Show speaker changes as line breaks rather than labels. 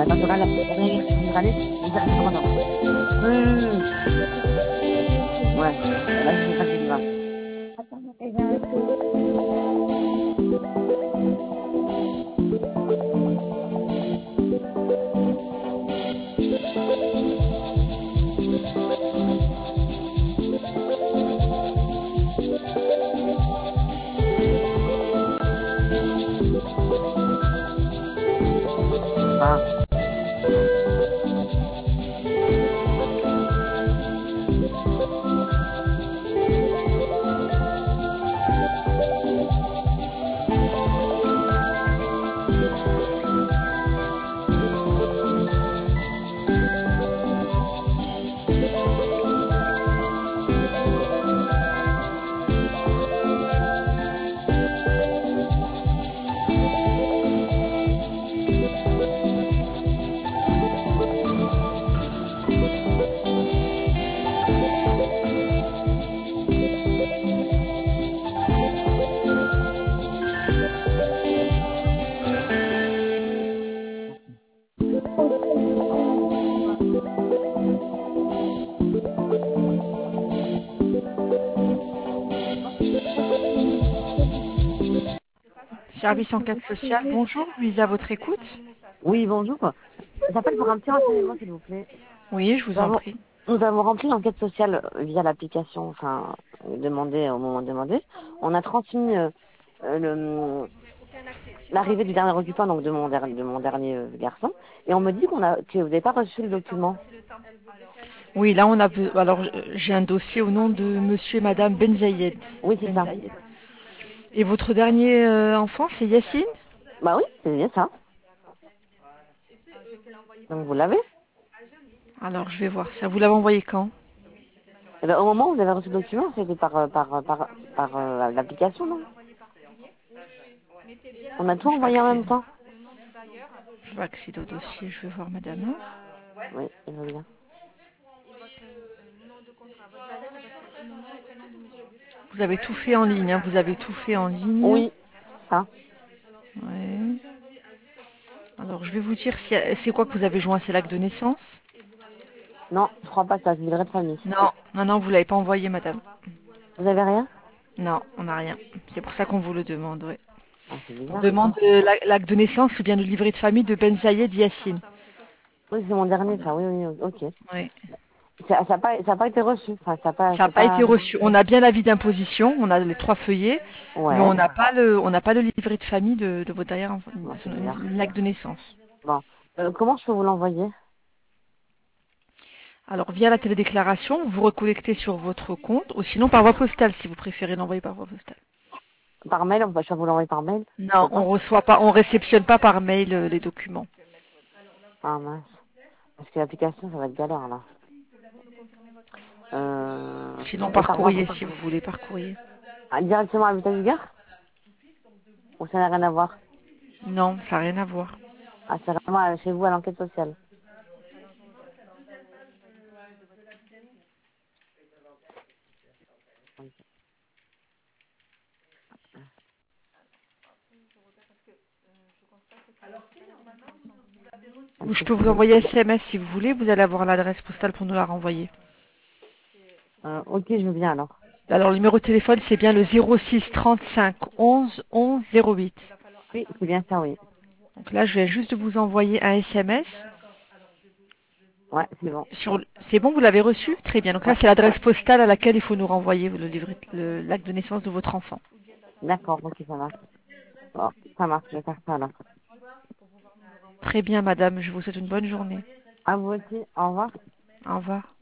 Quand tu regardes la première année, on dirait que c'est vraiment. Ouais, là, c'est ça qui va. Ah,
Service enquête sociale, bonjour, Louise à votre écoute.
oui, bonjour. J'appelle pour un petit renseignement, s'il vous plaît.
Oui, je vous
Nous
en
avons,
prie.
nous avons rempli l'enquête sociale via l'application, enfin, demandée au moment demandé. On a transmis l'arrivée du dernier occupant, donc de mon dernier garçon, et on me dit que vous n'avez pas reçu le document.
Oui, là on a alors j'ai un dossier au nom de monsieur et madame Benzayed.
Oui, c'est ça.
Benzayed. Et votre dernier enfant, c'est Yacine?
Bah oui, c'est bien ça. Donc vous l'avez.
Alors je vais voir ça. Vous l'avez envoyé quand?
Eh ben, au moment où vous avez reçu le document, c'était par l'application, non? On a tout
Je vais
envoyé en même
accéder.
temps.
Je vais accéder au dossier, je vais voir madame.
Oui, je veux bien.
Vous avez tout fait en ligne, hein, vous avez tout fait en ligne.
Oui, ça.
Ouais. Alors je vais vous dire si c'est quoi que vous avez joint, c'est l'acte de naissance?
Non, je crois pas que ça, c'est une vraie famille.
Non, non, non, vous l'avez pas envoyé madame.
Vous avez rien?
Non, on n'a rien. C'est pour ça qu'on vous le demande, ouais.
Ah, c'est
On
bizarre
demande
ça.
l'acte de naissance ou bien le livret de famille de Benzayed Yassine.
Oui, c'est mon dernier, ça. Oui, oui, ok.
Oui.
Ça a pas été reçu. Enfin, ça a pas,
Ça n'a
c'est
pas été
pas.
reçu. On a bien l'avis d'imposition, on a les 3 feuillets, mais
Ouais.
on n'a pas le livret de famille de votre derrière,
Bon, c'est bizarre.
l'acte de naissance.
Bon. Comment je peux vous l'envoyer?
Alors, via la télédéclaration, vous reconnectez sur votre compte, ou sinon par voie postale, si vous préférez l'envoyer par voie postale.
Par mail? Je peux vous l'envoyer par mail? Je
Non,
peux pas?
on réceptionne pas par mail les documents.
Ah mince. Parce que l'application, ça va être galère là.
Sinon
Et
par
par voie
courrier, si vous voulez, par courrier.
directement à l'hôpital du Gard? Ou ça n'a rien à voir?
Non, ça n'a rien à voir.
Ah, c'est vraiment chez vous à l'enquête sociale.
Ou je peux vous envoyer SMS si vous voulez, vous allez avoir l'adresse postale pour nous la renvoyer.
Ok, je veux bien alors.
Alors, le numéro de téléphone, c'est bien le 06 35 11 11 08.
Oui, c'est bien ça, oui.
Donc là, je viens juste de vous envoyer un SMS.
Ouais, c'est bon.
C'est bon, vous l'avez reçu? Très bien. Donc là,
Ouais,
c'est l'adresse postale à laquelle il faut nous renvoyer l'acte de naissance de votre enfant.
d'accord, ok, ça marche. Bon, ça marche, je vais faire ça alors.
Très bien, madame. Je vous souhaite une bonne journée.
À vous aussi, au revoir.
Au revoir.